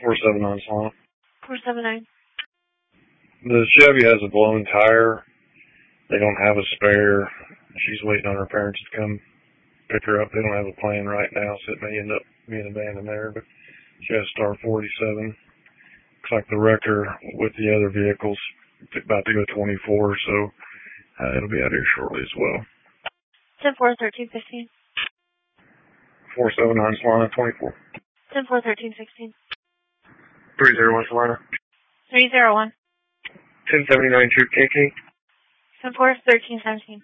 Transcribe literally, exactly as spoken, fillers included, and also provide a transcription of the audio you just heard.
four seven nine Solana. four seven nine. The Chevy has a blown tire. They don't have a spare. She's waiting on her parents to come pick her up. They don't have a plan right now, so it may end up being abandoned there. But she has star forty-seven. Looks like the wrecker with the other vehicles about to go twenty-four, so uh, it'll be out here shortly as well. ten four thirteen fifteen. four seven nine Solana, twenty-four. ten four thirteen sixteen. three zero one Solana. three zero one. ten seventy-nine two K K. ten four thirteen seventeen.